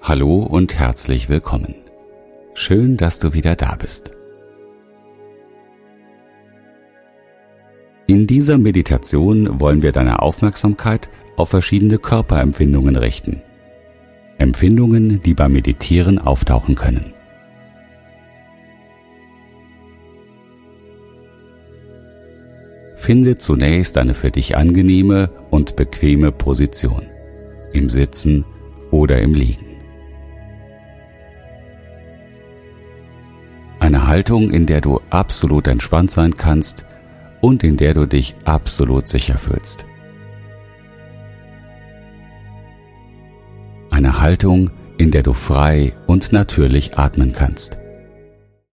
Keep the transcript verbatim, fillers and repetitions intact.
Hallo und herzlich willkommen. Schön, dass du wieder da bist. In dieser Meditation wollen wir deine Aufmerksamkeit auf verschiedene Körperempfindungen richten. Empfindungen, die beim Meditieren auftauchen können. Finde zunächst eine für dich angenehme und bequeme Position, im Sitzen oder im Liegen. Eine Haltung, in der du absolut entspannt sein kannst und in der du dich absolut sicher fühlst. Eine Haltung, in der du frei und natürlich atmen kannst.